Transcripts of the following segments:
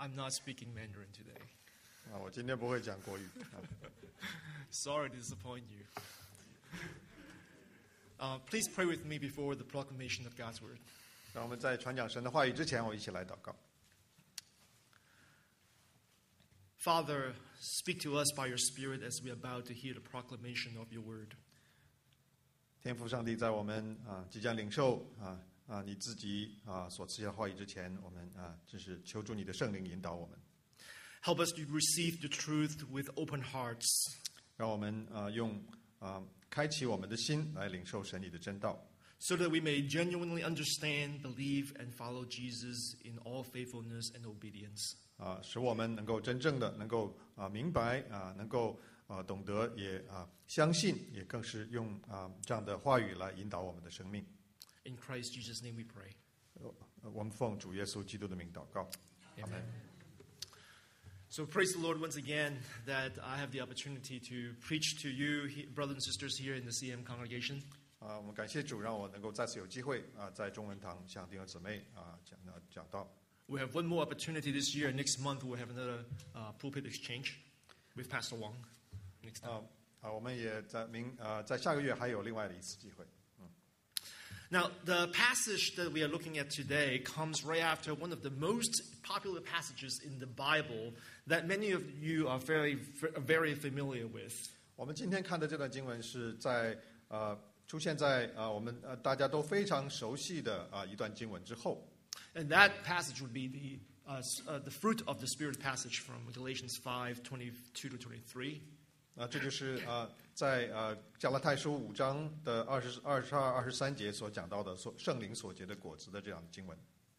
I'm not speaking Mandarin today. 我今天不会讲国语。 Sorry to disappoint you. Please pray with me before the proclamation of God's word. 让我们在传讲神的话语之前，我一起来祷告。 Father, speak to us by your Spirit as we are about to hear the proclamation of your word. 天父上帝，在我们即将领受你自己所赐下的话语之前，我们只是求助你的圣灵引导我们。 Help us to receive the truth with open hearts. 让我们用开启我们的心来领受神你的真道。 So that we may genuinely understand, believe, and follow Jesus in all faithfulness and obedience. 使我们能够真正的能够明白能够懂得，也相信，也更是用这样的话语来引导我们的生命。 In Christ Jesus' name we pray. 我们奉主耶稣基督的名祷告。Amen. So praise the Lord once again that I have the opportunity to preach to you, brothers and sisters here in the CM congregation. 我们感谢主，让我能够再次有机会在中文堂向弟兄姊妹讲道。 We have one more opportunity this year. Next month we'll have another pulpit exchange with Pastor Wang. Next time. 我们也在下个月还有另外的一次机会。 Now, the passage that we are looking at today comes right after one of the most popular passages in the Bible that many of you are very familiar with. 我们今天看的这段经文是出现在我们大家都非常熟悉的一段经文之后。 And that passage would be the fruit of the Spirit passage from Galatians 5:22 to 23. 这就是在加拉太书5章的22、23节所讲到的圣灵所结的果子的这样的经文。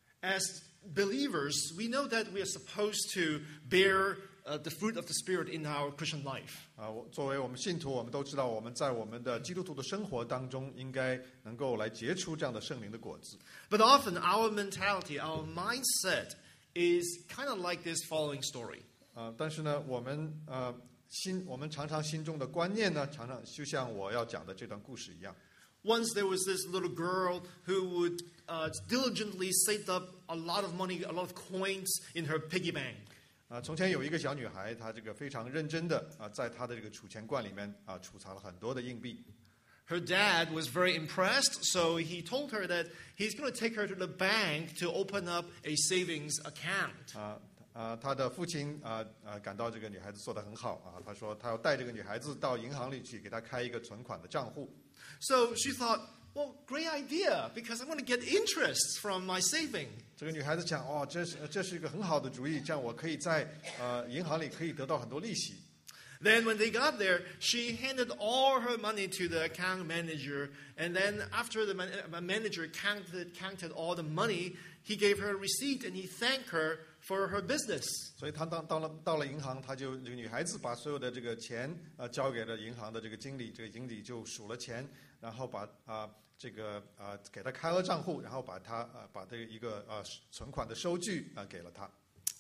As believers, we know that we are supposed to bear the fruit of the Spirit in our Christian life. 作为我们信徒，我们都知道我们在我们的基督徒的生活当中，应该能够来结出这样的圣灵的果子。 But often our mentality, our mindset is kind of like this following story. 但是呢，我们常常心中的观念呢，常常就像我要讲的这段故事一样。 Once there was this little girl who would diligently save up a lot of money, a lot of coins in her piggy bank. 从前有一个小女孩，她这个非常认真的在她的这个储钱罐里面储藏了很多的硬币。 Her dad was very impressed, so he told her that he's going to take her to the bank to open up a savings account. 她的父亲感到这个女孩子做得很好他说他要带这个女孩子到银行里去，给她开一个存款的账户。 So she thought, well, great idea, because I'm going to get interest from my saving. 这个女孩子想，这是一个很好的主意，这样我可以在银行里可以得到很多利息。 Then when they got there, she handed all her money to the account manager, and then after the manager counted all the money, he gave her a receipt and he thanked her for her business. 所以她到了银行，这个女孩子把所有的这个钱交给了银行的这个经理，这个经理就数了钱，然后把给她开了账户，然后把这一个存款的收据给了她。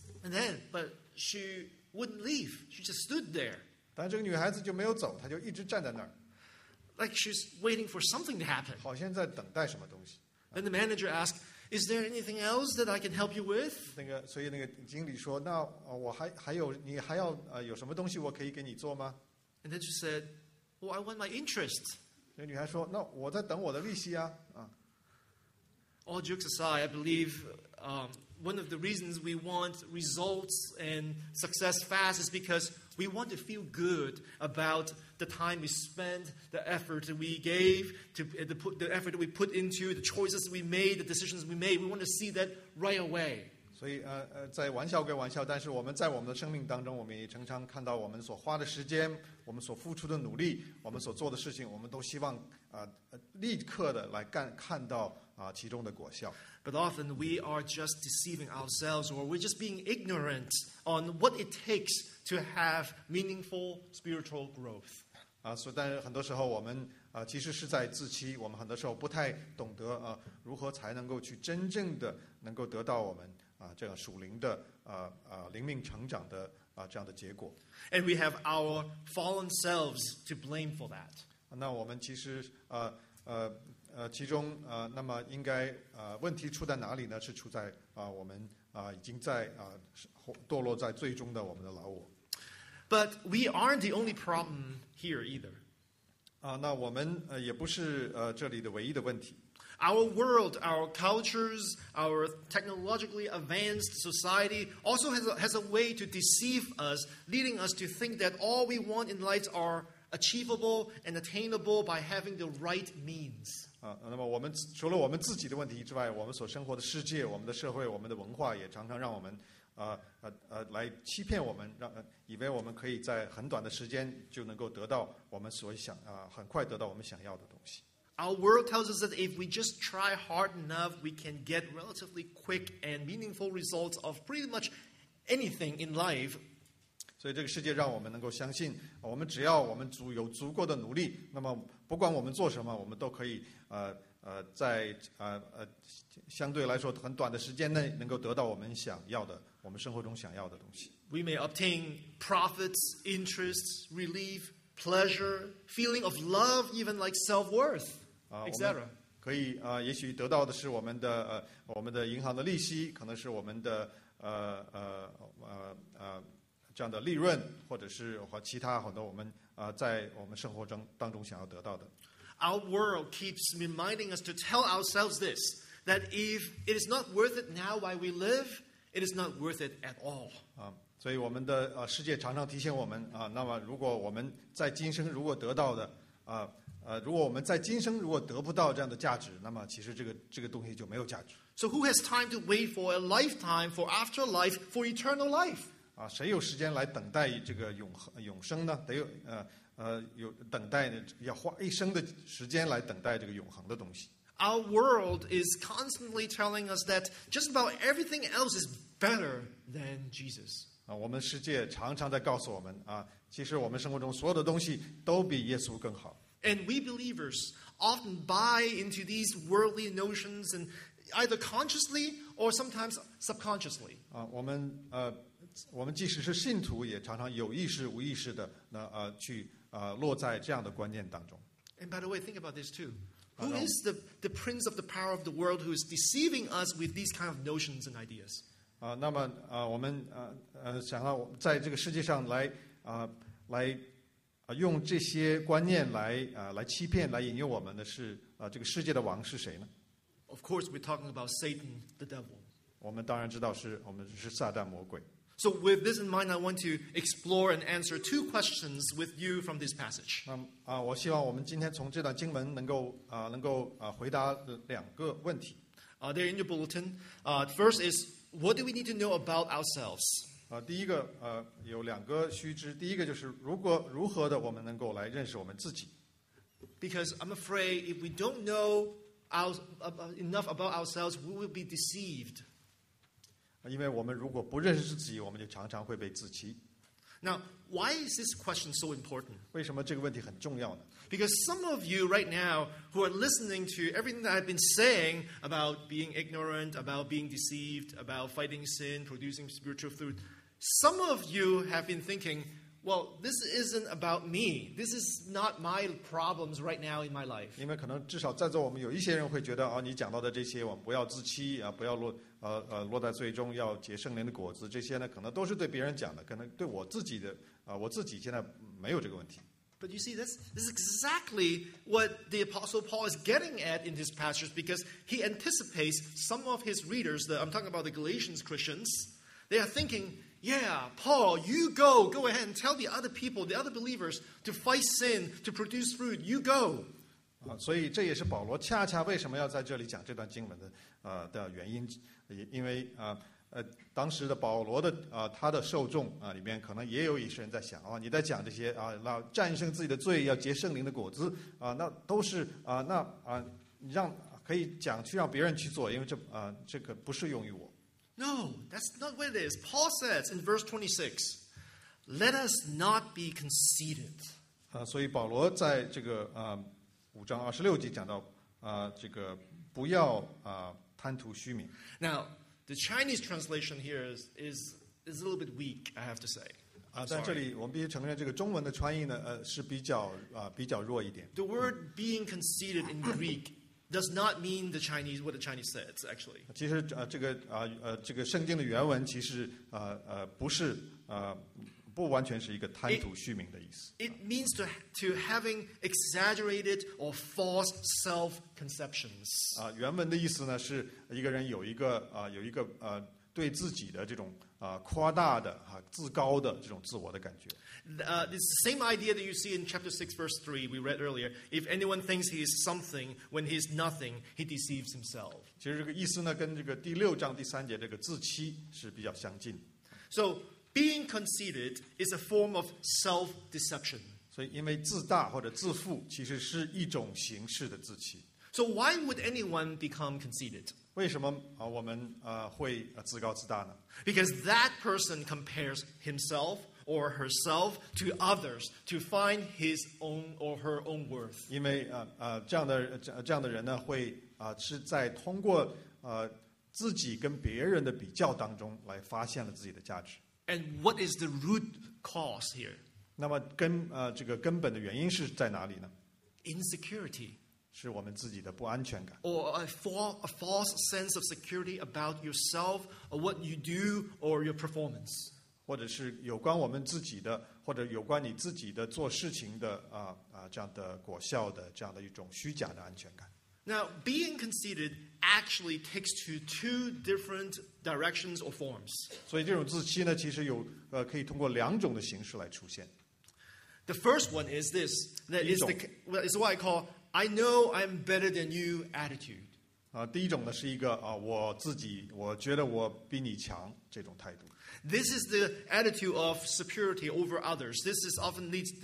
But she wouldn't leave. She just stood there. 但这个女孩子就没有走，她就一直站在那儿， like she's waiting for something to happen. 好像在等待什么东西。 Then the manager asked, "Is there anything else that I can help you with?" 所以那个经理说，那我还有你还要有什么东西我可以给你做吗？ And then she said, "Well, I want my interest." 那女孩说，那我在等我的利息啊。 All jokes aside, I believe one of the reasons we want results and success fast is because we want to feel good about the time we spent, the effort that we gave, the effort that we put into, the choices we made, the decisions we made. We want to see that right away. 所以在玩笑归玩笑，但是我们在我们的生命当中，我们也常常看到我们所花的时间，我们所付出的努力，我们所做的事情，我们都希望立刻的来看到其中的果效。 But often we are just deceiving ourselves, or we're just being ignorant on what it takes to have meaningful spiritual growth. 但是很多时候我们其实是在自欺，我们很多时候不太懂得如何才能够去真正的能够得到我们这样属灵的灵命成长的这样的结果。 And we have our fallen selves to blame for that. 那我们其实其中那么应该问题出在哪里呢？是出在我们已经在堕落在最终的我们的老我。 But we aren't the only problem here either. 那我们也不是这里的唯一的问题。 Our world, our cultures, our technologically advanced society also has a way to deceive us, leading us to think that all we want in life are achievable and attainable by having the right means. 那么我们除了我们自己的问题之外，我们所生活的世界、我们的社会、我们的文化，也常常让我们来欺骗我们，以为我们可以在很短的时间就能够得到我们所想很快得到我们想要的东西。 Our world tells us that if we just try hard enough, we can get relatively quick and meaningful results of pretty much anything in life. 所以这个世界让我们能够相信，我们只要我们有足够的努力，那么不管我们做什么，我们都可以在相对来说很短的时间内能够得到我们想要的，我们生活中想要的东西。 We may obtain profits, interests, relief, pleasure, feeling of love, even like self-worth, etc. 可以也许得到的是我们的银行的利息，可能是我们的这样的利润，或者是和其他很多我们在我们生活当中想要得到的。 Our world keeps reminding us to tell ourselves this, that if it is not worth it now while we live, it is not worth it at all. 所以我们的世界常常提醒我们那么如果我们在今生如果得到的如果我们在今生如果得不到这样的价值，那么其实这个东西就没有价值。 So who has time to wait for a lifetime, for afterlife, for eternal life? 谁有时间来等待这个永生呢？得有等待呢，要花一生的时间来等待这个永恒的东西。 Our world is constantly telling us that just about everything else is better than Jesus. 我们世界常常在告诉我们其实我们生活中所有的东西都比耶稣更好。 And we believers often buy into these worldly notions, and either consciously or sometimes subconsciously. 我们即使是信徒，也常常有意识、无意识的去落在这样的观念当中。 And by the way, think about this too. Who is the prince of the power of the world who is deceiving us with these kind of notions and ideas? 那么我们想要在这个世界上来用这些观念来欺骗、来引诱我们的是这个世界的王是谁呢？ Of course, we're talking about Satan, the devil. 我们当然知道我们是撒旦魔鬼。 So with this in mind, I want to explore and answer two questions with you from this passage. 我希望我们今天从这段经文能够回答两个问题。 They're in your bulletin. First is, what do we need to know about ourselves? 第一个有两个须知，第一个就是如何的我们能够来认识我们自己。 Because I'm afraid if we don't know enough about ourselves, we will be deceived. 因为我们如果不认识自己，我们就常常会被自欺。 Now, why is this question so important? 为什么这个问题很重要呢？ Because some of you right now who are listening to everything that I've been saying about being ignorant, about being deceived, about fighting sin, producing spiritual fruit, some of you have been thinking, well, this isn't about me. This is not my problems right now in my life. 因为可能至少在座我们有一些人会觉得你讲到的这些，我们不要自欺不要落在最终要结圣灵的果子，这些呢可能都是对别人讲的，可能对我自己的我自己现在没有这个问题。 But you see, this is exactly what the Apostle Paul is getting at in this passage, because he anticipates some of his readers, I'm talking about the Galatians Christians, they are thinking, yeah, Paul, you go ahead and tell the other people, the other believers, to fight sin, to produce fruit, you go. 所以这也是保罗恰恰为什么要在这里讲这段经文的原因，因为当时的保罗的他的受众里面可能也有一些人在想你在讲这些那战胜自己的罪，要结圣灵的果子那都是可以讲去让别人去做，因为这个不适用于我。 No, that's not what it is. Paul says in verse 26, "Let us not be conceited." 所以保罗在这个5章26节讲到这个不要贪图虚名。 Now, the Chinese translation here is a little bit weak, I have to say. 在这里我们必须承认，这个中文的传译呢是比较弱一点。 The word being conceited in Greek does not mean what the Chinese said, actually. 其实这个圣经的原文其实不是不完全是一个贪图虚名的意思。 It means to having exaggerated or false self-conceptions. 原文的意思呢是一个人有一个对自己的这种夸大的自高的这种自我的感觉。 It's the same idea that you see in chapter 6, verse 3, we read earlier. If anyone thinks he is something when he is nothing, he deceives himself. 其实这个意思呢，跟这个第6章第3节这个自欺是比较相近。 So, being conceited is a form of self-deception. 所以，因为自大或者自负，其实是一种形式的自欺。 So, why would anyone become conceited? 为什么我们会自高自大呢？ Because that person compares himself or herself to others to find his own or her own worth. 因为这样的人呢，会是在通过自己跟别人的比较当中来发现了自己的价值。 And what is the root cause here? 那么这个根本的原因是在哪里呢？ Insecurity. 是我们自己的不安全感， Or a false sense of security about yourself or what you do or your performance. 或者是有关我们自己的，或者有关你自己的做事情的这样的果效的这样的一种虚假的安全感。 Now, being conceited actually takes to two different directions or forms. 所以这种自欺呢，其实可以通过2种的形式来出现。 The first one is this. That is what I call I know I'm better than you attitude. 第一种呢是一个我觉得我比你强这种态度。 This is the attitude of superiority over others. This often leads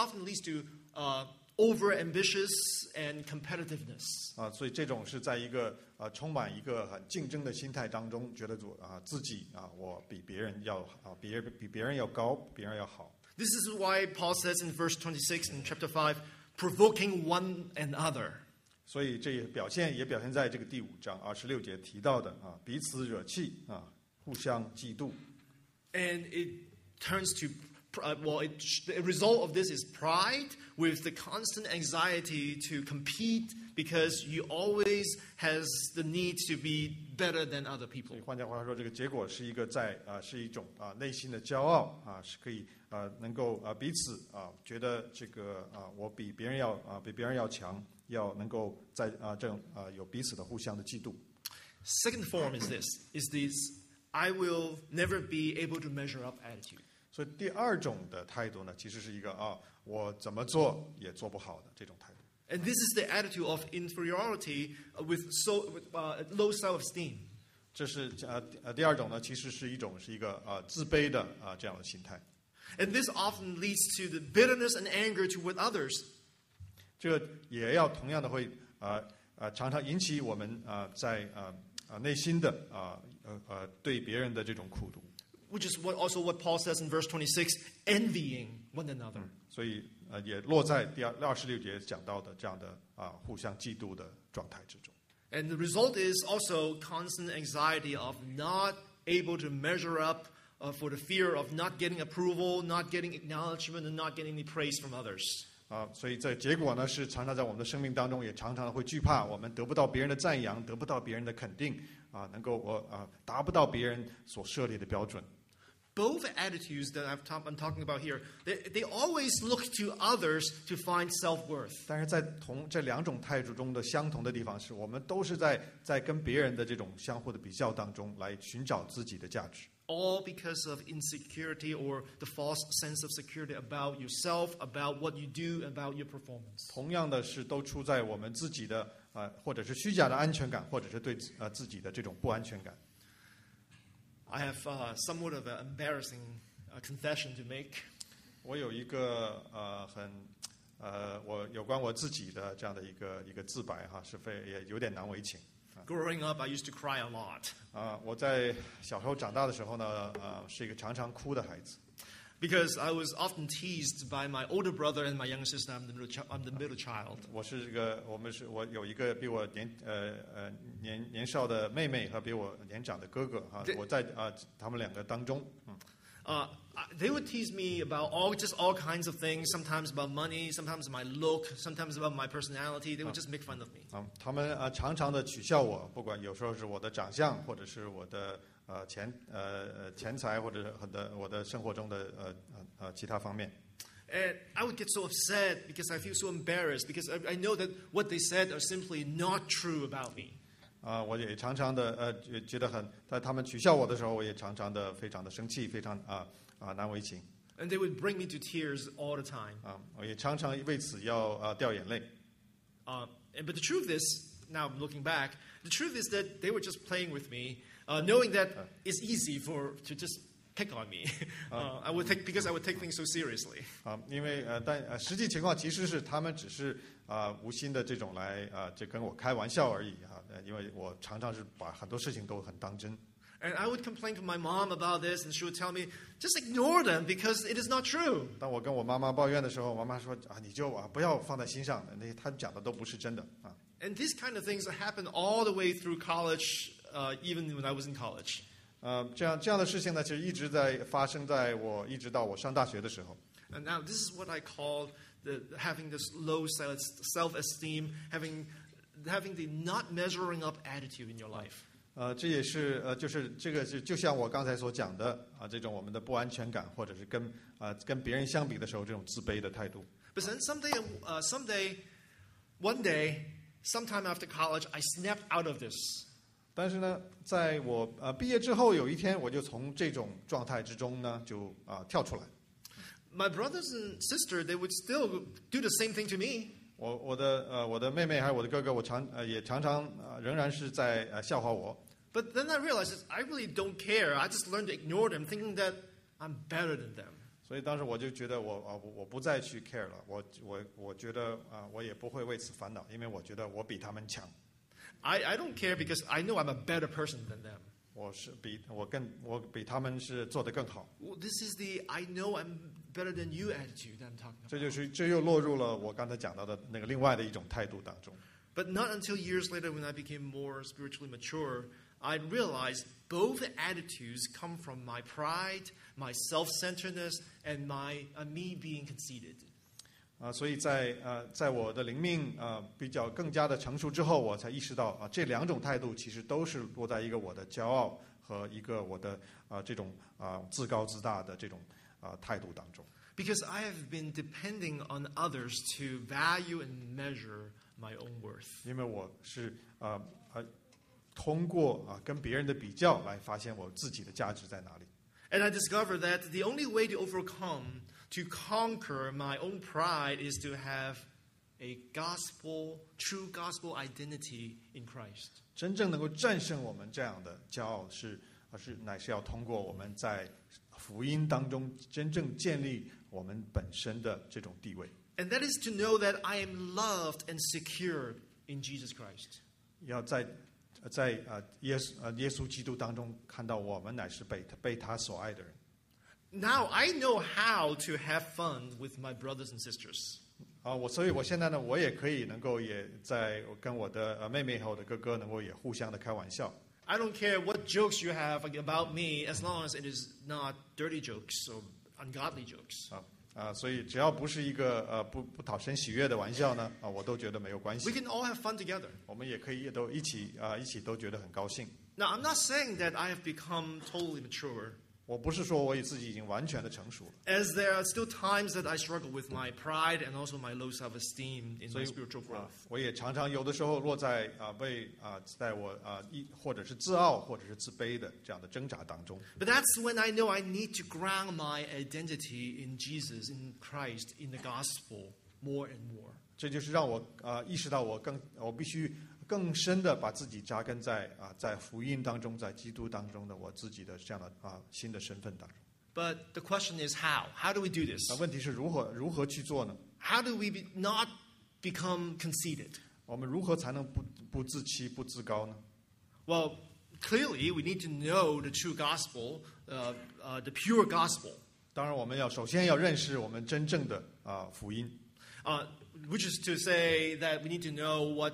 to over-ambitious and competitiveness. 所以这种是在一个充满一个很竞争的心态当中，觉得自己我比别人要比别人要高，别人要好。 This is why Paul says in verse 26 in chapter 5, provoking one another. 所以这也表现在这个第5章26节提到的彼此惹气互相嫉妒。 And it turns to, the result of this is pride with the constant anxiety to compete because you always has the need to be better than other 所 people. 以换句话说，这个结果是是一种内心的骄傲是可以能够彼此觉得这个我比别人要强，要能够在这种有彼此的互相的嫉妒。 Second form is this I will never be able to measure up attitude. 所以第2种的态度呢，其实是一个我怎么做也做不好的这种态度。 And this is the attitude of inferiority with low self-esteem. 这是第2种呢，其实是一个自卑的这样的心态。 And this often leads to the bitterness and anger toward others. 这个也要同样的会常常引起我们在内心的对别人的这种苦毒。 Which is also what Paul says in verse 26, envying one another. 所以也落在第26节讲到的这样的互相嫉妒的状态之中。 And the result is also constant anxiety of not able to measure up for the fear of not getting approval, not getting acknowledgement, and not getting any praise from others. 所以这结果呢，是常常在我们的生命当中，也常常会惧怕我们得不到别人的赞扬，得不到别人的肯定能够达不到别人所设立的标准。 Both attitudes that I'm talking about here, they always look to others to find self-worth. 但是在这2种态度中的相同的地方是，我们都是在跟别人的这种相互的比较当中来寻找自己的价值。 All because of insecurity or the false sense of security about yourself, about what you do, about your performance. 同样的是，都出在我们自己的或者是虚假的安全感，或者是对自己的这种不安全感。 I have somewhat of an embarrassing confession to make. 我有一个我有关我自己的这样的一个自白是也有点难为情。 Growing up, I used to cry a lot. 我在小时候长大的时候呢，是一个常常哭的孩子。 Because I was often teased by my older brother and my younger sister. I'm the middle child. 我有一个比我年少的妹妹和比我年长的哥哥我在他们2个当中。 They would tease me about just all kinds of things, sometimes about money, sometimes my look, sometimes about my personality. They would just make fun of me. 他们常常的取笑我，不管有时候是我的长相，或者是我的钱财，或者我的生活中的其他方面。 And I would get so upset because I feel so embarrassed because I know that what they said are simply not true about me. 我也常常的觉得在他们取笑我的时候，我也常常的非常的生气，非常难为情。 And they would bring me to tears all the time. 我也常常为此要掉眼泪。 But the truth is, now looking back, the truth is that they were just playing with me, knowing that it's easy to just pick on me. Because I would take things so seriously. 因为但实际情况其实是他们只是无心的这种来就跟我开玩笑而已因为我常常是把很多事情都很当真。 And I would complain to my mom about this, and she would tell me, just ignore them because it is not true. 当我跟我妈妈抱怨的时候，我妈妈说你就不要放在心上，他讲的都不是真的 And these kind of things happened all the way through college, even when I was in college. 这样的事情呢，其实一直在发生在一直到我上大学的时候。 And now this is what I call having this low self-esteem, having the not measuring up attitude in your life. 这也是就是这个就像我刚才所讲的这种我们的不安全感，或者是跟别人相比的时候这种自卑的态度。 But then one day, sometime after college, I snapped out of this. 但是呢，在我毕业之后，有一天我就从这种状态之中呢就跳出来。 My brothers and sister, they would still do the same thing to me. 我的妹妹还有我的哥哥，也常常仍然是在笑话我。 But then I realized I really don't care. I just learned to ignore them, thinking that I'm better than them. 所以当时我就觉得我不再去 care 了，我觉得我也不会为此烦恼，因为我觉得我比他们强。 I don't care because I know I'm a better person than them. 我比他们是做得更好。 Well, this is the I know I'm better than you attitude that I'm talking about. 这又落入了我刚才讲到的那个另外的一种态度当中。 But not until years later, when I became more spiritually mature, I realized both attitudes come from my pride, my self-centeredness, and me being conceited. 所以在我的灵命比较更加的成熟之后，我才意识到这两种态度其实都是落在一个我的骄傲和一个我的这种自高自大的这种态度当中。 Because I have been depending on others to value and measure my own worth. 因为我是通过跟别人的比较来发现我自己的价值在哪里。 And I discovered that the only way to conquer my own pride is to have a true gospel identity in Christ. 真正能够战胜我们这样的骄傲乃是要通过我们在福音当中真正建立我们本身的这种地位。 And that is to know that I am loved and secured in Jesus Christ. 要在耶稣基督当中看到我们乃是被他所爱的人。 Now I know how to have fun with my brothers and sisters. 所以我现在呢，我也可以能够也在跟我的妹妹和我的哥哥能够也互相的开玩笑。 I don't care what jokes you have about me, as long as it is not dirty jokes or ungodly jokes. 所以只要不是一个不讨神喜悦的玩笑呢，我都觉得没有关系。 We can all have fun together. 我们也可以都一起都觉得很高兴。 Now I'm not saying that I have become totally mature. 我不是说我自己已经完全的成熟了。 As there are still times that I struggle with my pride and also my low self-esteem in my spiritual growth. 我也常常有的时候落在在我或者是自傲或者是自卑的这样的挣扎当中。 But that's when I know I need to ground my identity in Jesus, in Christ, in the gospel more and more. 这就是让我意识到我必须更深的把自己扎根在福音当中，在基督当中的我自己的这样的新的身份当中。 But the question is how? How do we do this? 问题是如何去做呢？ How do we not become conceited? 我们如何才能不自欺不自高呢？ Well, clearly we need to know the true gospel, the pure gospel. 当然，我们首先要认识我们真正的福音。 Which is to say that we need to know what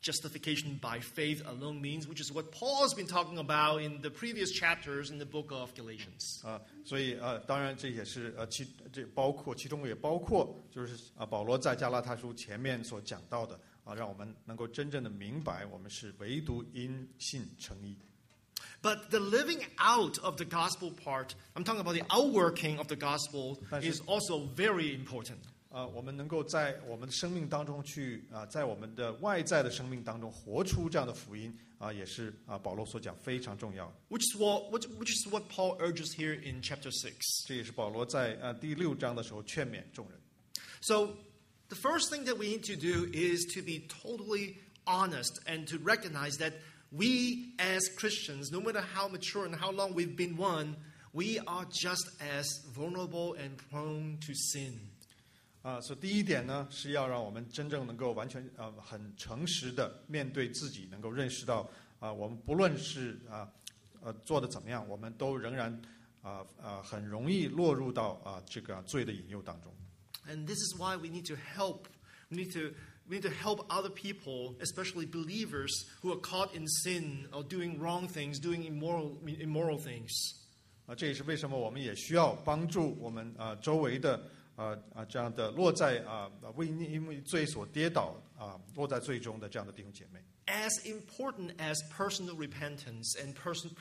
justification by faith alone means, which is what Paul has been talking about in the previous chapters in the book of Galatians. 所以当然这也是其中也包括就是保罗在加拉太书前面所讲到的让我们能够真正的明白我们是唯独因信称义。 But the living out of the gospel part, I'm talking about the outworking of the gospel, is also very important. 我们能够在我们的生命当中去在我们的外在的生命当中活出这样的福音也是保罗所讲非常重要。 Which is what Paul urges here in chapter 6. 这也是保罗在第6章的时候劝勉众人。 So the first thing that we need to do is to be totally honest and to recognize that we as Christians, no matter how mature and how long we've been one, we are just as vulnerable and prone to sin. 所以第一点呢，是要让我们真正能够完全很诚实的面对自己，能够认识到我们不论是做的怎么样，我们都仍然很容易落入到这个罪的引诱当中。 And this is why we need to help. We need to help other people, especially believers who are caught in sin or doing wrong things, doing immoral things. 这也是为什么我们也需要帮助我们周围的这样的落在因为罪所跌倒落在罪中的这样的弟兄姐妹。 As important as personal repentance and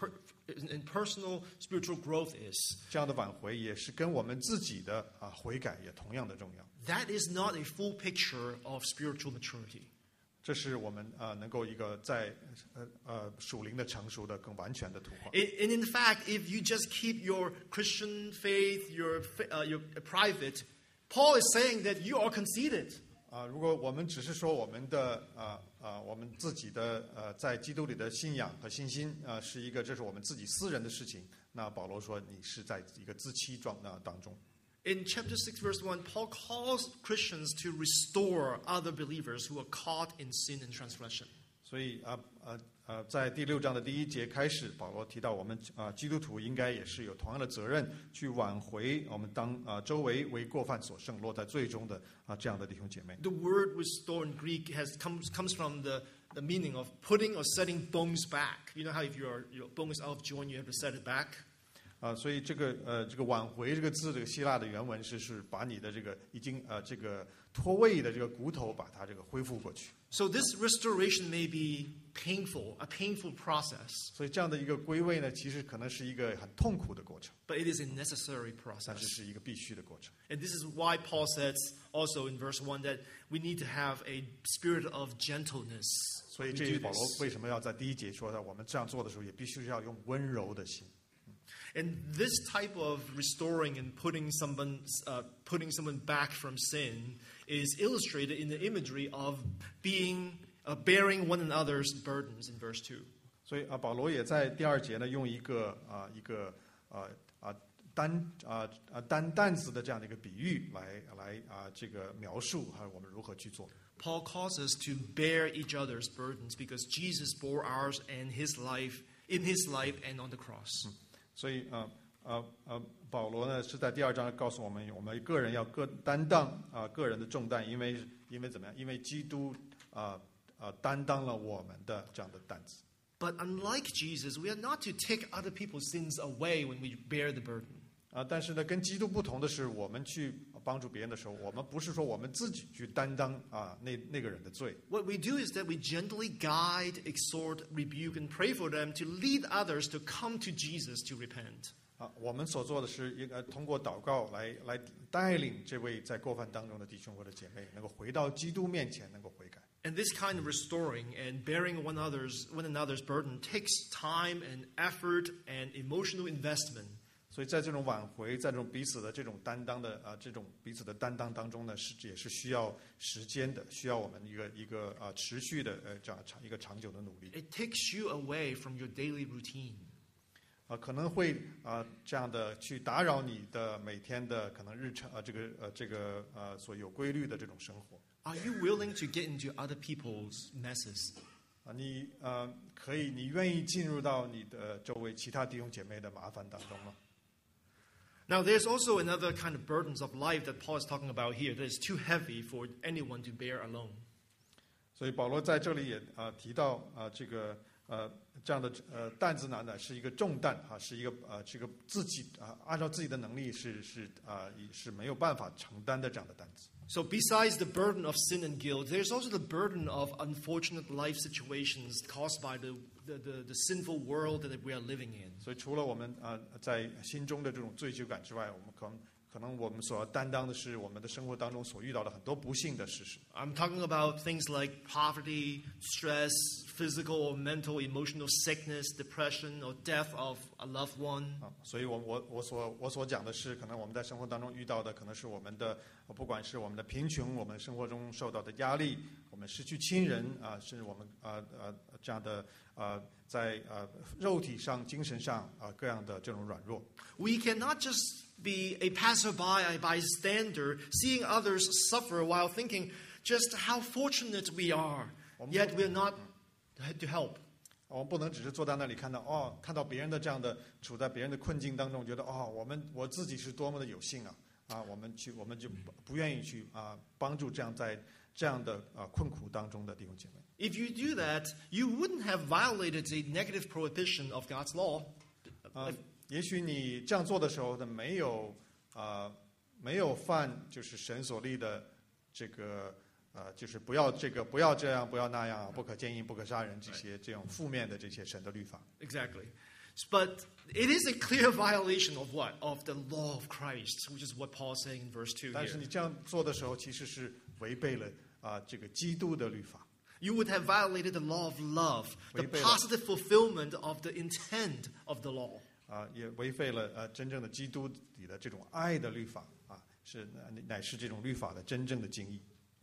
personal spiritual growth is, 这样的挽回也是跟我们自己的悔改也同样的重要。 That is not a full picture of spiritual maturity. 这是我们能够一个在属灵的成熟的更完全的图画。 And in fact, if you just keep your Christian faith, your private, Paul is saying that you are conceited. 如果我们只是说我们的我们自己的在基督里的信仰和信心是一个这是我们自己私人的事情，那保罗说你是在一个自欺当中。 In chapter 6, verse 1, Paul calls Christians to restore other believers who are caught in sin and transgression. 所以在第6章的第1节开始，保罗提到我们基督徒应该也是有同样的责任，去挽回我们周围为过犯所胜、落在罪中的这样的弟兄姐妹。 The word restore in Greek comes from the meaning of putting or setting bones back. You know how if your bone is out of joint, you have to set it back. 所以这个挽回这个字，这个希腊的原文是把你的这个已经这个脱位的这个骨头，把它这个恢复过去。 So this restoration may be painful, a painful process. 所以这样的一个归位呢，其实可能是一个很痛苦的过程。 But it is a necessary 但 process. 是是一个必须的过程。 And this is why Paul says also in verse 1 that we need to have a spirit of gentleness. 所以这也保罗为什么要在第1节说我们这样做的时候，也必须要用温柔的心。 And this type of restoring and putting someone back from sin is illustrated in the imagery of bearing one another's burdens in verse 2. 所以保罗也在第2节呢，用一个担担子的这样的一个比喻来这个描述我们如何去做。 Paul calls us to bear each other's burdens because Jesus bore ours in his life and on the cross. 所以保罗呢是在第2章告诉我们个人要各担当个人的重担，因为怎么样？因为基督担当了我们的这样的担子。 But unlike Jesus, we are not to take other people's sins away when we bear the burden. 但是呢，跟基督不同的是，我们去帮助别人的时候，我们不是说我们自己去担当那个人的罪。 What we do is that we gently guide, exhort, rebuke, and pray for them to lead others to come to Jesus to repent. 我们所做的是通过祷告来带领这位在过犯当中的弟兄或者姐妹，能够回到基督面前，能够悔改。 And this kind of restoring and bearing one another's burden takes time and effort and emotional investment. 所以在这种挽回，在这种彼此的这种担当的这种彼此的担当当中呢，也是需要时间的，需要我们一个持续的这样一个长久的努力。 It takes you away from your daily routine. 可能会这样的去打扰你的每天的可能日程这个所有规律的这种生活。 Are you willing to get into other people's messes? 你愿意进入到你的周围其他弟兄姐妹的麻烦当中吗？ Now, there's also another kind of burdens of life that Paul is talking about here that is too heavy for anyone to bear alone. 所以保罗在这里也提到这个这样的担子呢是一个重担是一个这个自己按照自己的能力是没有办法承担的这样的担子。 So besides the burden of sin and guilt, there's also the burden of unfortunate life situations caused by the sinful world that we are living in. 所以除了我们在心中的这种罪疚感之外，我们可能我们所要担当的是我们的生活当中所遇到的很多不幸的事实。 I'm talking about things like poverty, stress, physical or mental, emotional sickness, depression, or death of a loved one. 所以我所讲的是，可能我们在生活当中遇到的，可能是我们的不管是我们的贫穷，我们生活中受到的压力，我们失去亲人甚至我们这样的在肉体上、精神上各样的这种软弱。 We cannot just be a passerby, a bystander, seeing others suffer while thinking just how fortunate we are, yet we're not to help. 我们不能只是坐在那里看到别人的这样的处在别人的困境当中，觉得我自己是多么的有幸我们就不愿意去帮助在这样的困苦当中的弟兄姐妹。 If you do that, you wouldn't have violated the negative prohibition of God's law. 也许你这样做的时候呢，没有犯就是神所立的这个就是不要这样，不要那样，不可奸淫，不可杀人这种负面的这些神的律法。 Exactly. But it is a clear violation of what? Of the law of Christ, which is what Paul is saying in verse 2 here. 但是你这样做的时候，其实是违背了这个基督的律法。 You would have violated the law of love, the positive fulfillment of the intent of the law. 也违背了真正的基督里的这种爱的律法乃是这种律法的真正的精义。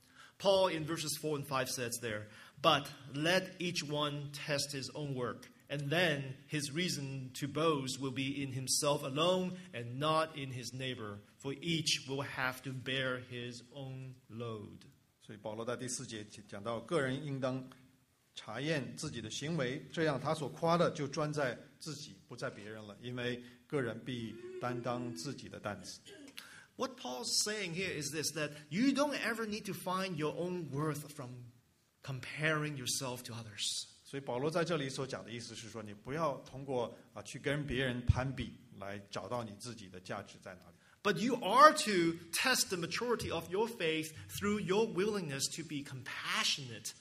Paul in verses 4 and 5 says there, "But let each one test his own work, and then his reason to boast will be in himself alone and not in his neighbor, for each will have to bear his own load." 所以保罗在第4节讲到，个人应当查验自己的行为，这样他所夸的就专在自己，不在别人了，因为个人必担当自己的担子。 What Paul's saying here is this, that you don't ever need to find your own worth from comparing yourself to others. 所以保罗在这里所讲的意思是说，你不要通过去跟别人攀比来找到你自己的价值在哪里。 But you are to test the maturity of your faith through your willingness to be compassionate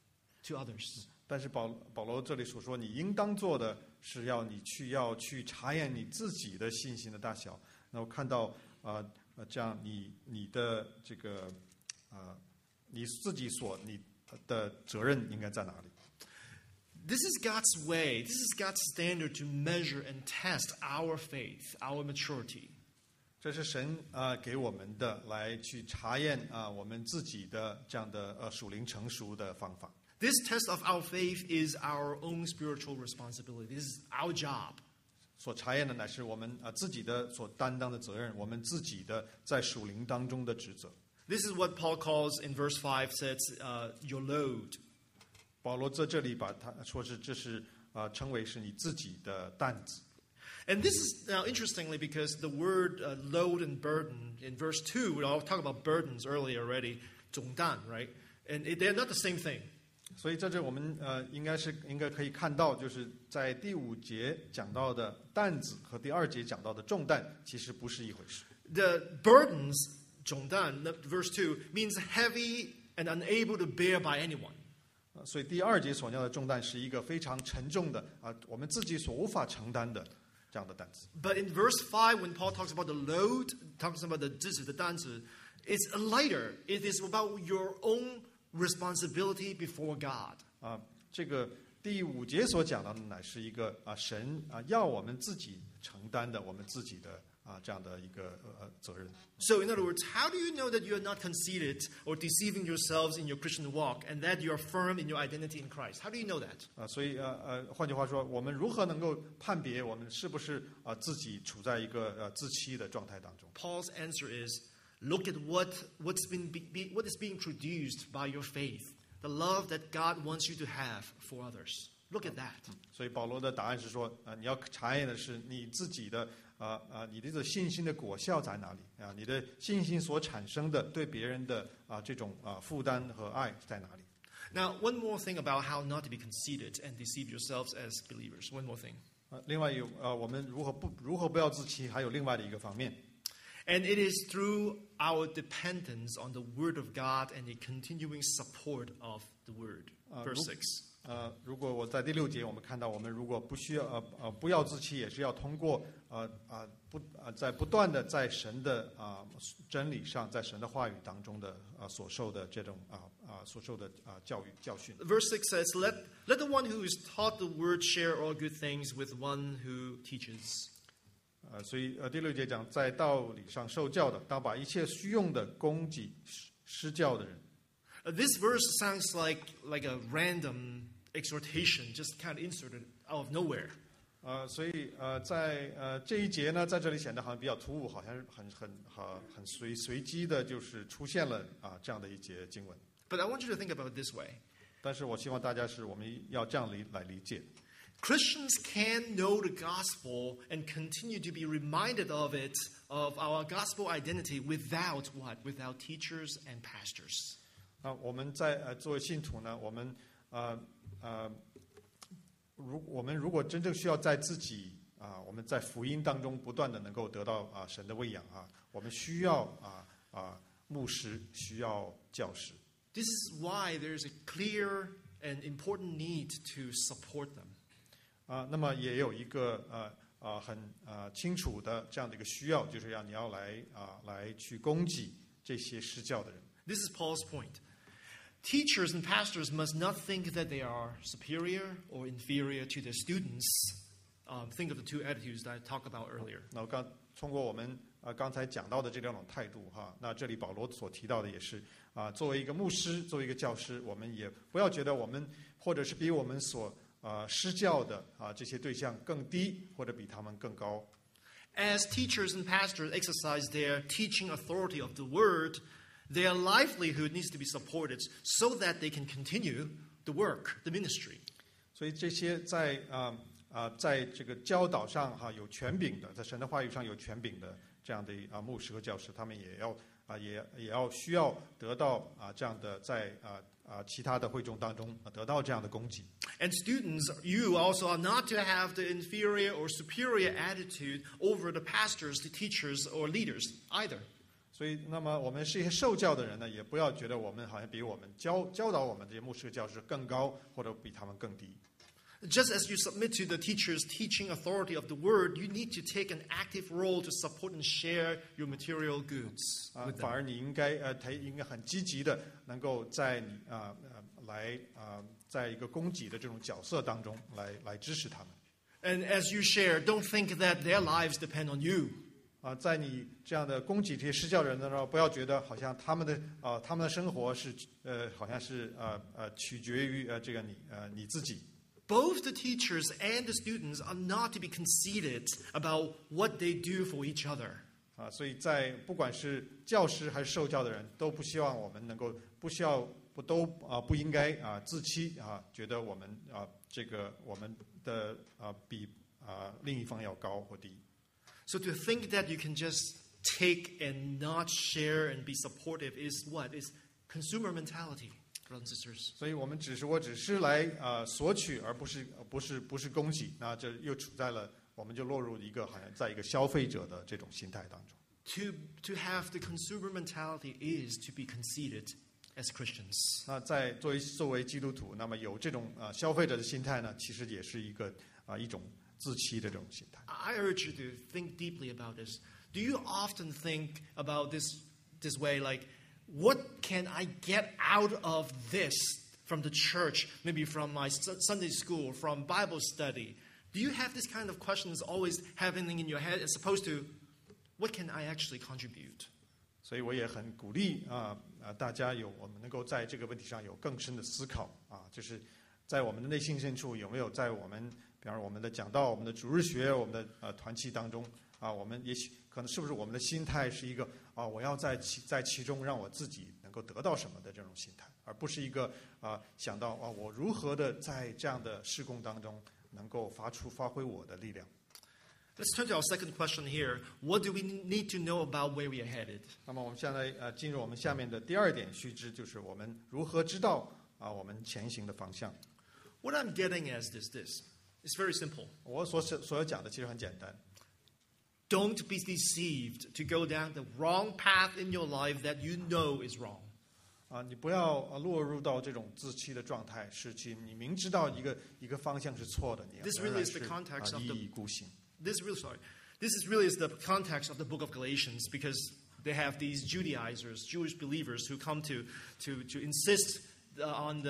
to others. 但是保罗这里所说，你应当做的是要去查验你自己的信心的大小，然后看到这样你的这个你自己你的责任应该在哪里。 This is God's way. This is God's standard to measure and test our faith, our maturity. 这是神给我们的来去查验我们自己的这样的属灵成熟的方法。 This test of our faith is our own spiritual responsibility. This is our job. 所查验的乃是我们自己的所担当的责任，我们自己的在属灵当中的职责。 This is what Paul calls in verse 5 says your load. 保罗在这里把他说这是称为是你自己的担子。 And this is now interestingly because the word load and burden in verse 2, we all talked about burdens earlier already, 重担, right? And they're not the same thing. 所以在这我们应该可以看到，就是在第5节讲到的担子和第2节讲到的重担其实不是一回事。 The burdens, 重担, verse 2, means heavy and unable to bear by anyone. 所以第2节所讲的重担是一个非常沉重的我们自己所无法承担的这样的担子。 But in verse 5, when Paul talks about the load, talks about the 担子, it's lighter. It is about your own responsibility before God. 这个第5节所讲的乃是一个神要我们自己承担的我们自己的这样的一个责任。 So in other words, how do you know that you are not conceited or deceiving yourselves in your Christian walk and that you are firm in your identity in Christ? How do you know that? 所以换句话说，我们如何能够判别我们是不是自己处在一个自欺的状态当中？ Paul's answer is, look at what is being produced by your faith, the love that God wants you to have for others. Look at that. 所以保罗的答案是说，你要查验的是你自己的你的信心的果效在哪里你的信心所产生的对别人的这种负担和爱在哪里 Now, one more thing about how not to be conceited and deceive yourselves as believers. One more thing. 另外我们如何不要自欺，还有另外的一个方面。 And it is through our dependence on the Word of God and the continuing support of the Word. Verse 6. 如果我在第6节，我们看到我们如果不要自欺，也是要通过在不断的在神的真理上，在神的话语当中的所受的这种教训。 Verse 6 says, Let the one who is taught the word share all good things with one who teaches. 所以第6节讲，在道理上受教的，当把一切虚用的供给施教的人。 This verse sounds like a random exhortation, just kind of inserted out of nowhere. 所以在这一节呢，在这里显得好像比较突兀，好像是很随机的，就是出现了这样的一节经文。 But I want you to think about it this way. 但是我希望大家我们要这样来理解。 Christians can know the gospel and continue to be reminded of it, of our gospel identity, without what? Without teachers and pastors. 我们在作为信徒呢，我们如果真正需要在自己我们在福音当中不断的能够得到神的喂养我们需要牧师，需要教师。 This is why there is a clear and important need to support them. 那么也有一个很清楚的这样的一个需要，就是你要来去供给这些施教的人。 This is Paul's point. Teachers and pastors must not think that they are superior or inferior to their students. Think of the two attitudes that I talked about earlier. 那通过我们刚才讲到的这两种态度那这里保罗所提到的也是作为一个牧师，作为一个教师，我们也不要觉得我们或者是比我们所施教的这些对象更低，或者比他们更高。 As teachers and pastors exercise their teaching authority of the word, their livelihood needs to be supported so that they can continue the work, the ministry. 所以这些在这个教导上有权柄的，在神的话语上有权柄的这样的牧师和教师，他们也要需要得到这样的在其他的会众当中得到这样的供给。 And students, you also are not to have the inferior or superior attitude over the pastors, the teachers, or leaders either. 所以，那么我们是一些受教的人呢，也不要觉得我们好像比我们教导我们这些牧师和教师更高，或者比他们更低。 Just as you submit to the teacher's teaching authority of the word, you need to take an active role to support and share your material goods with them. 反而你应该很积极的，能够在在一个供给的这种角色当中来支持他们。 And as you share, don't think that their lives depend on you. 在你这样的供给这些施教人的时候，不要觉得好像他们的生活是好像是取决于这个你自己。 Both the teachers and the students are not to be conceited about what they do for each other. 所以在不管是教师还是受教的人，都不希望我们能够不应该自欺觉得我们这个我们的比另一方要高或低。 So to think that you can just take and not share and be supportive is what? Is consumer mentality, brothers and sisters. 所以我只是来索取，而不是供给，那这又处在了我们就落入一个好像在一个消费者的这种心态当中。 To have the consumer mentality is to be conceited as Christians. 那作为基督徒，那么有这种消费者的心态呢，其实也是一种自欺的这种心态。 I urge you to think deeply about this. Do you often think about this way, like, what can I get out of this from the church, maybe from my Sunday school, from Bible study? Do you have this kind of questions always happening in your head as opposed to, what can I actually contribute? 所以我也很鼓励大家我们能够在这个问题上有更深的思考就是在我们的内心深处有没有在我们比方说我们的讲道、我们的主日学、我们的团契当中我们也许可能是不是我们的心态是一个我要在其中让我自己能够得到什么的这种心态，而不是一个想到我如何的在这样的事工当中能够发挥我的力量。 Let's turn to our second question here. What do we need to know about where we are headed? 那么我们现在进入我们下面的第二点须知，就是我们如何知道我们前行的方向。 What I'm getting at is this. It's very simple. 我所要讲的其实很简单。 Don't be deceived to go down the wrong path in your life that you know is wrong. 你不要落入到这种自欺的状态，使其你明知道一个方向是错的，你 This 仍 really 然 is the 是 context of the 一意孤行。 This is really the context of the book of Galatians, because they have these Judaizers, Jewish believers, who come to insist on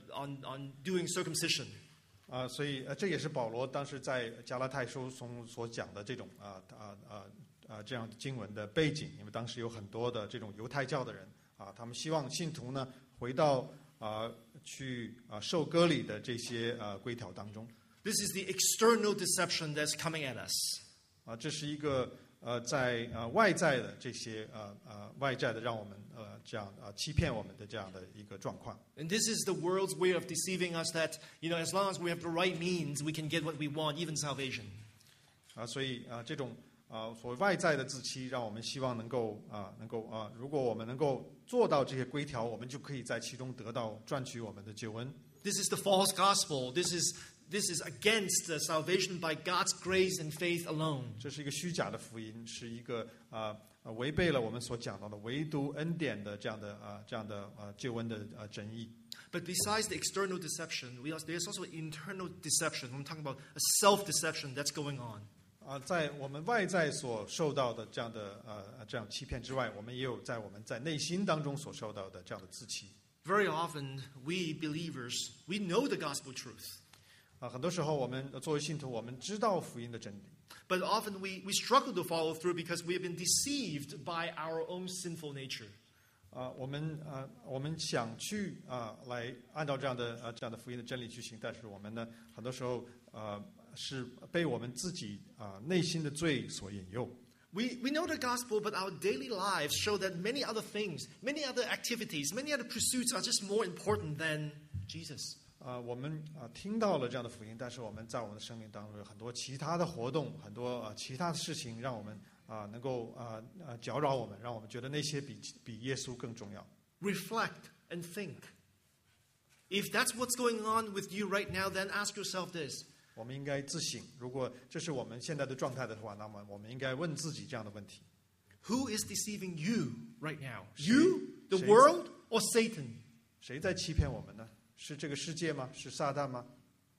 doing circumcision. 所以这也是保罗当时在加拉太书中所讲的这种这样经文的背景，因为当时有很多的这种犹太教的人他们希望信徒呢回到去受割礼的这些规条当中。 This is the external deception that's coming at us. 这是一个在外在的这些外在的让我们这样欺骗我们的这样的一个状况。 And this is the world's way of deceiving us that, as long as we have the right means, we can get what we want, even salvation. 所以这种所谓外在的自欺，让我们希望能够如果我们能够做到这些规条，我们就可以在其中得到赚取我们的救恩。 This is the false gospel. This is against the salvation by God's grace and faith alone. 这是一个虚假的福音，是一个违背了我们所讲到的唯独恩典的这样的救恩的真意。 But besides the external deception, there's also internal deception. I'm talking about a self-deception that's going on. 在我们外在所受到的这样欺骗之外，我们也有在我们在内心当中所受到的这样的自欺。 Very often, we believers, we know the gospel truth. 很多时候我们作为信徒，我们知道福音的真理。 But often we struggle to follow through because we have been deceived by our own sinful nature. 我们想去来按照这样的福音的真理去行，但是我们呢，很多时候是被我们自己内心的罪所引诱。 We know the gospel, but our daily lives show that many other things, many other activities, many other pursuits are just more important than Jesus. 我们听到了这样的福音，但是我们在我们的生命当中有很多其他的活动，很多其他的事情，让我们能够搅扰我们，让我们觉得那些比耶稣更重要。 Reflect and think. If that's what's going on with you right now, then ask yourself this. 我们应该自省，如果这是我们现在的状态的话，那么我们应该问自己这样的问题。 Who is deceiving you right now? You, the world, or Satan? 谁在欺骗我们呢？是这个世界吗？是撒旦吗？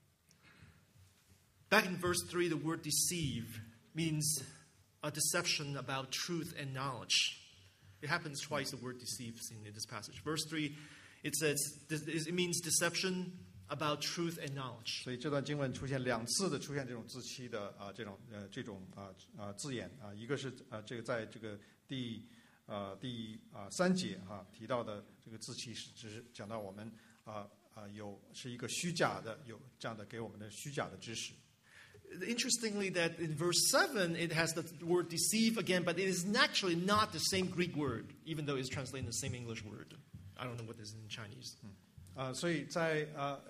Back in verse 3, the word deceive means a deception about truth and knowledge. It happens twice, the word deceive in this passage. Verse 3, it means deception about truth and knowledge. 所以这段经文出现2次的出现这种自欺的这种字眼一个是这个在这个第3节提到的这个自欺是只是讲到我们是一个虚假的，有这样的给我们的虚假的知识。 Interestingly, that in verse 7 it has the word deceive again, but it is actually not the same Greek word, even though it's translated the same English word. I don't know what this is in Chinese. 所以在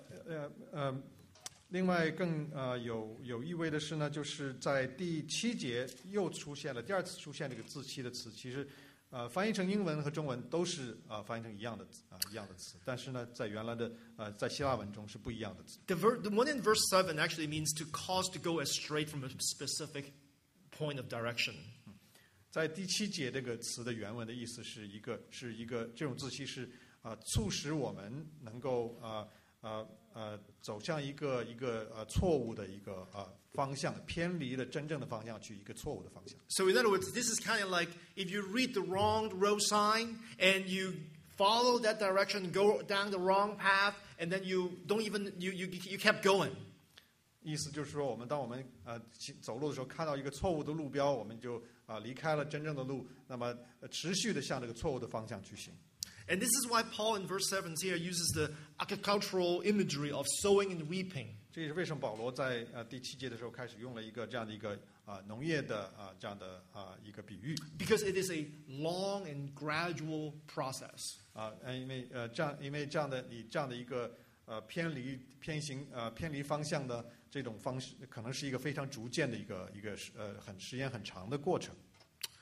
另外更有意味的是呢，就是在第7节又出现了第2次出现这个自欺的词，其实翻译成英文和中文都是翻译成一样的词，但是呢，在原来的在希腊文中是不一样的词。 The one in verse 7 actually means to cause to go astray from a specific point of direction. 在第7节这个词的原文的意思是一个这种自欺是促使我们能够走向一个错误的一个方向，偏离了真正的方向，去一个错误的方向。 So in other words, this is kind of like if you read the wrong road sign and you follow that direction, go down the wrong path, and then you kept going. 意思就是说，当我们走路的时候看到一个错误的路标，我们就离开了真正的路，那么持续的向这个错误的方向去行。 And this is why Paul in verse 7 here uses the agricultural imagery of sowing and reaping. 这也是为什么保罗在第7节的时候开始用了一个这样的一个农业的这样的一个比喻。 Because it is a long and gradual process. 因为这样的一个偏离方向的这种方式，可能是一个非常逐渐的一个时间很长的过程。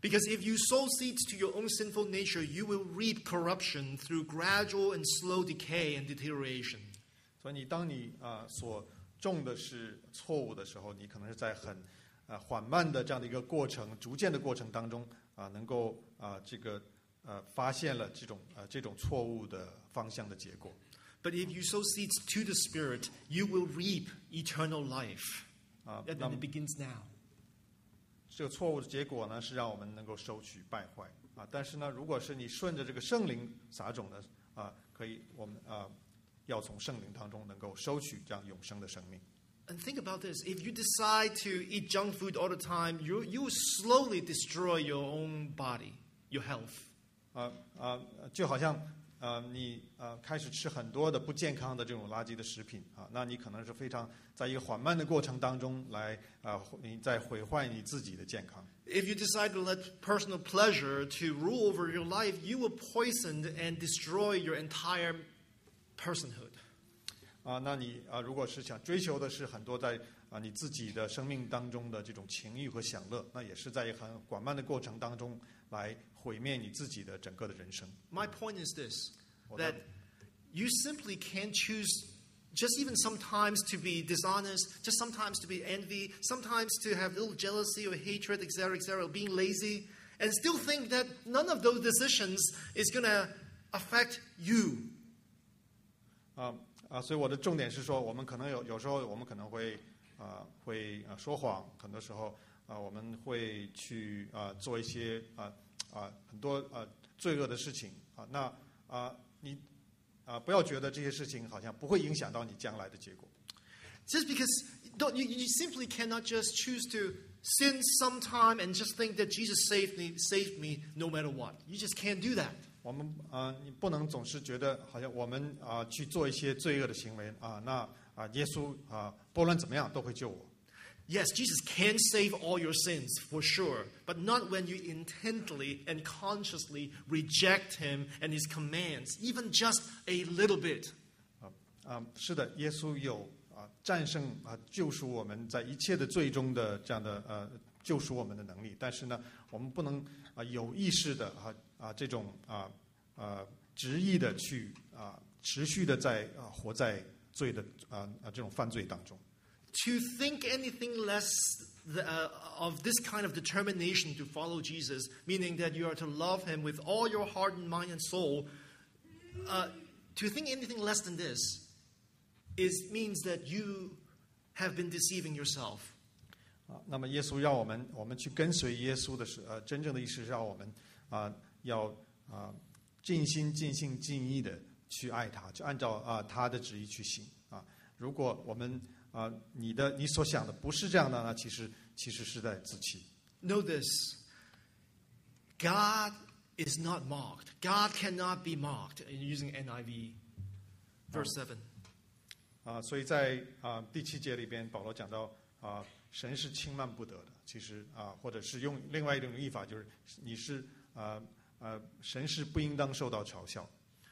Because if you sow seeds to your own sinful nature, you will reap corruption through gradual and slow decay and deterioration. 所以当你所种的是错误的时候，你可能是在很缓慢的这样的一个过程、逐渐的过程当中能够发现了这种错误的方向的结果。 But if you sow seeds to the Spirit, you will reap eternal life. And it begins now. 这个错误的结果呢，是让我们能够收取败坏但是呢，如果是你顺着这个圣灵撒种的可以我们要从圣灵当中能够收取这样永生的生命。 And think about this. If you decide to eat junk food all the time, you will slowly destroy your own body, your health. 就好像你开始吃很多的不健康的这种垃圾的食品那你可能是非常在一个缓慢的过程当中来你在毁坏你自己的健康。 If you decide to let personal pleasure to rule over your life, you will poison and destroy your entire personhood. 那你如果是想追求的是很多在你自己的生命当中的这种情欲和享乐，那也是在一个很缓慢的过程当中来毁灭你自己的整个的人生。 My point is this, that you simply can't choose just even sometimes to be dishonest, just sometimes to be envy, sometimes to have little jealousy or hatred, etc., being lazy, and still think that none of those decisions is going to affect you. 所以我的重点是说，我们可能有时候我们可能会说谎，很多时候我们会去做一些很多罪恶的事情那你不要觉得这些事情好像不会影响到你将来的结果。 Just because you simply cannot just choose to sin sometime and just think that Jesus saved me no matter what. You just can't do that. 我们你不能总是觉得好像我们去做一些罪恶的行为那耶稣不论怎么样都会救我。 Yes, Jesus can save all your sins for sure, but not when you intently and consciously reject Him and His commands, even just a little bit. 是的，耶稣有战胜救赎我们在一切的罪中的这样的救赎我们的能力，但是呢，我们不能有意识的这种执意的去持续的在活在罪的这种犯罪当中。 To think anything less of this kind of determination to follow Jesus, meaning that you are to love Him with all your heart and mind and soul, to think anything less than this means that you have been deceiving yourself. 那么耶稣要我们去跟随耶稣的真正的意思是让我们要尽心尽性尽意的去爱他，就按照他的旨意去行如果我们你所想的不是这样的呢，其实是在自欺。 Know this. God is not mocked. God cannot be mocked. Using NIV, verse 7. 所以在第7节里边，保罗讲到神是轻慢不得的。其实或者是用另外一种译法，就是你是神是不应当受到嘲笑。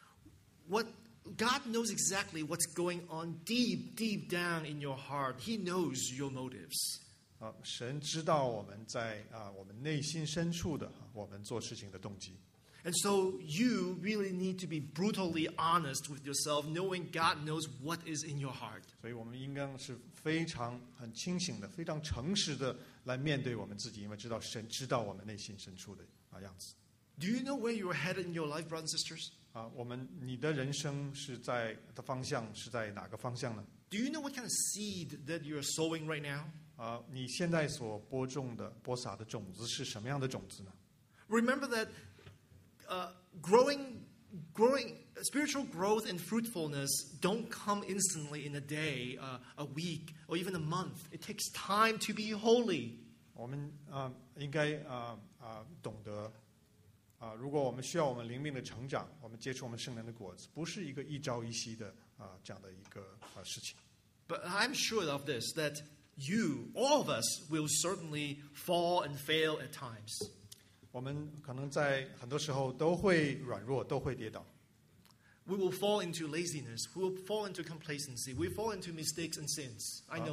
God knows exactly what's going on deep down in your heart. He knows your motives. 神知道我们在我们内心深处的我们做事情的动机。 And so you really need to be brutally honest with yourself, knowing God knows what is in your heart. 所以我们应该是很清醒的、非常诚实的来面对我们自己，因为知道神知道我们内心深处的样子。 Do you know where you're headed in your life, brothers and sisters? 你的人生的方向是在哪个方向呢？ Do you know what kind of seed that you're sowing right now? 你现在所播撒的种子是什么样的种子呢？ Remember that growing spiritual growth and fruitfulness don't come instantly in a day, a week, or even a month. It takes time to be holy. 我们应该懂得如果我们需要我们灵命的成长，我们结出我们圣灵的果子，不是一个一朝一夕的这样的一个事情。 But I'm sure of this, that all of us, will certainly fall and fail at times. 我们可能在很多时候都会软弱，都会跌倒。 We will fall into laziness. We will fall into complacency. We fall into mistakes and sins. I know that.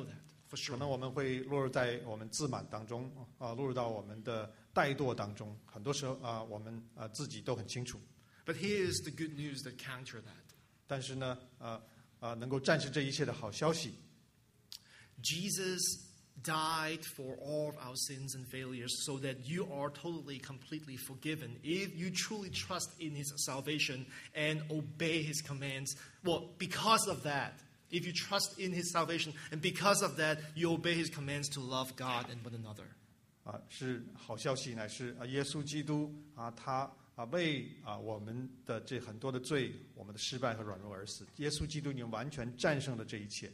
for 可 sure. 能我们会落入在我们自满当中落入到我们的怠惰当中。很多时候我们自己都很清楚。 But here's the good news that counter that. 但是呢，能够战胜这一切的好消息， Jesus died for all of our sins and failures so that you are totally, completely forgiven if you truly trust in his salvation and obey his commands. Well, because of that, if you trust in his salvation and because of that, you obey his commands to love God and one another. 是好消息，乃是耶稣基督他为我们的这很多的罪、我们的失败和软弱而死。耶稣基督已经完全战胜了这一切。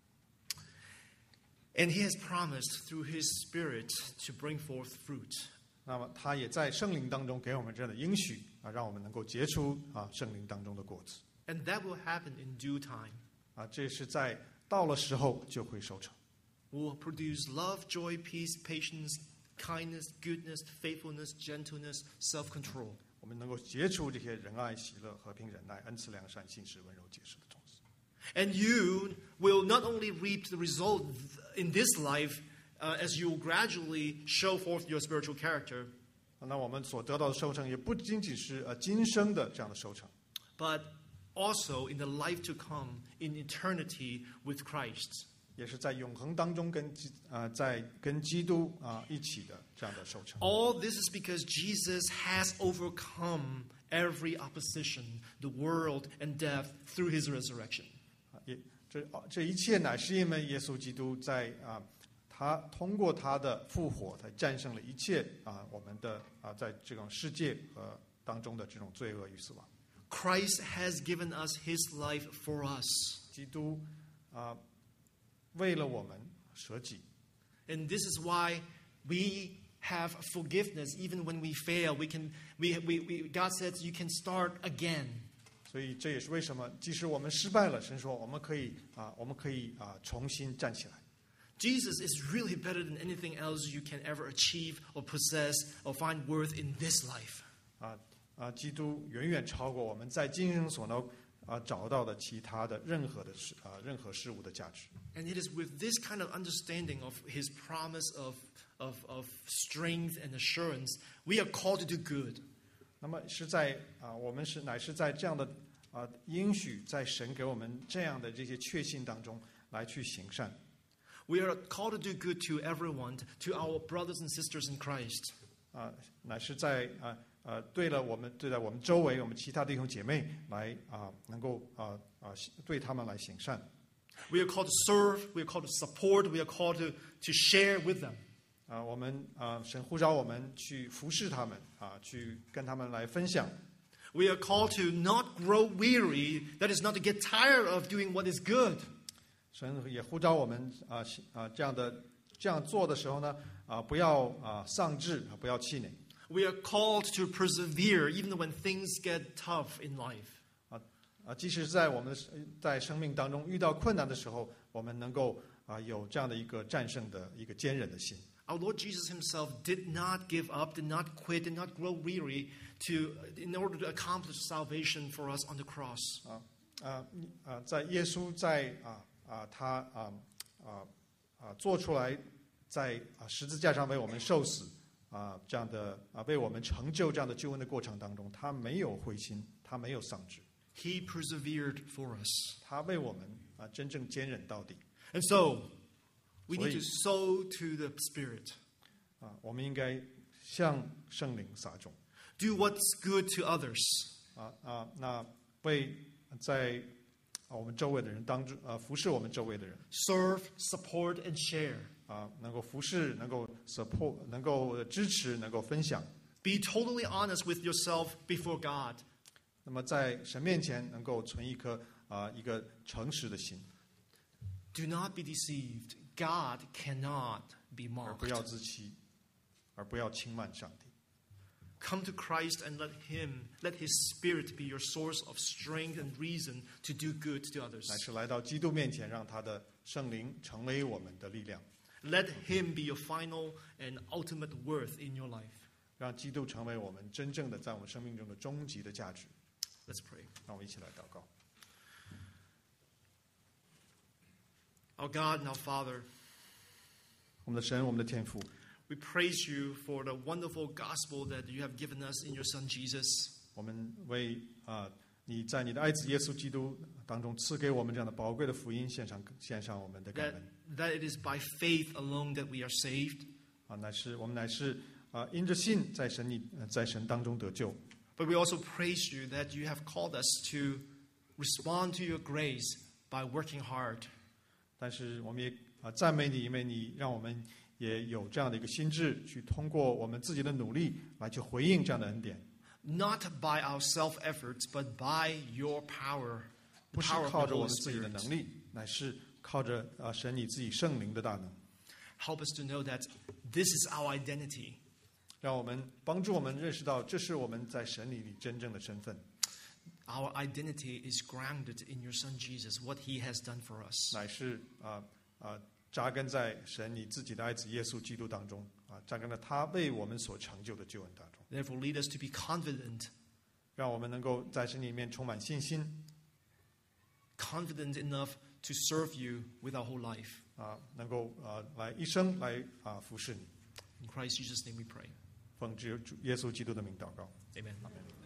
And he has promised through his Spirit to bring forth fruit. 那么他也在圣灵当中给我们这样的应许让我们能够结出圣灵当中的果子。 And that will happen in due time. 这是在到了时候就会收成。 Will produce love, joy, peace, patience, kindness, goodness, faithfulness, gentleness, self-control. 我们能够结出这些仁爱、喜乐、和平、忍耐、恩慈、良善、信实、温柔、节制的种子。 And you will not only reap the result in this life as you gradually show forth your spiritual character, 那我们所得到的收成也不仅仅是今生的这样的收成， but also in the life to come in eternity with Christ. 也是在永恒当中跟基督一起的这样的收成。 All this is because Jesus has overcome every opposition, the world and death through his resurrection. 这一切乃是因为耶稣基督在他通过他的复活，才战胜了一切我们的在这种世界当中的这种罪恶与死亡。 Christ has given us his life for us. 基督为了我们舍己。 And this is why we have forgiveness even when we fail. God says you can start again. 所以这也是为什么，即使我们失败了，神说我们可以重新站起来。 Jesus is really better than anything else you can ever achieve or possess or find worth in this life. 基督远远超过我们在今生所能找到的其他的任何事物的价值。 And it is with this kind of understanding of his promise of strength and assurance, we are called to do good. 那么是在我们乃是在这样的应许，在神给我们这样的这些确信当中来去行善。 We are called to do good to everyone, to our brothers and sisters in Christ. 乃是在对待我们周围我们其他弟兄姐妹来能够对他们来行善。 We are called to serve, we are called to support, we are called to share with them. 我们神呼召我们去服侍他们去跟他们来分享。 We are called to not grow weary, that is not to get tired of doing what is good. 神也呼召我们这样做的时候呢不要丧志，不要气馁。 We are called to persevere even when things get tough in life. 即使在我们在生命当中遇到困难的时候，我们能够有这样的一个战胜的一个坚韧的心。 Our Lord Jesus himself did not give up, did not quit, did not grow weary in order to accomplish salvation for us on the cross. 在耶稣在他做出来在十字架上为我们受死这样的为我们成就这样的救恩的过程当中，他没有灰心，他没有丧志， He persevered for us. 他为我们真正坚忍到底。 And so, we need to sow to the Spirit. 我们应该向圣灵撒种 Do what's good to others. 那为在我们周围的人当中服侍我们周围的人 Serve, support, and share. 能够服侍，能够 support， 能够支持，能够分享。 Be totally honest with yourself before God. 那么在神面前能够存一颗一个诚实的心， Do not be deceived. God cannot be 而不 mocked. 要自欺，而不要轻慢上帝。 Come to Christ and let His Spirit be your source of strength and reason to do good to others. 乃是来到基督面前，让他的圣灵成为我们的力量， Let Him be your final and ultimate worth in your life. 让基督成为我们真正的在我们生命中的终极的价值。 Let's pray. 让我们一起来祷告。 Our God and our Father, 我们的神，我们的天父， We praise you for the wonderful gospel that you have given us in your Son Jesus. 我们为你在你的爱子耶稣基督当中赐给我们这样的宝贵的福音献上我们的感 That, 恩 that it is by faith alone that we are saved. 我们乃是因着信在神当中得救。 But we also praise you that you have called us to respond to your grace by working hard. 但是我们也赞美你，因为你让我们也有这样的一个心智，去通过我们自己的努力来去回应这样的恩典， Not by our self-efforts, but by your power, 不 the 是 power of 靠 the 着我 Holy 们自己的 Spirit. 能力，乃是靠着神你自己圣灵的大能， Help us to know that this is our identity. 让我们帮助我们认识到，这是我们在神里真正的身份， Our identity is grounded in your Son Jesus, what he has done for us. 乃是扎根在神你自己的爱子耶稣基督当中扎根在他为我们所成就的救恩当中， Therefore, lead us to be confident, 让我们能够在神里面充满信心 confident enough to serve you with our whole life. 能够来一生来服侍你。 In Christ Jesus' name we pray. 奉主耶稣基督的名祷告。 Amen. Amen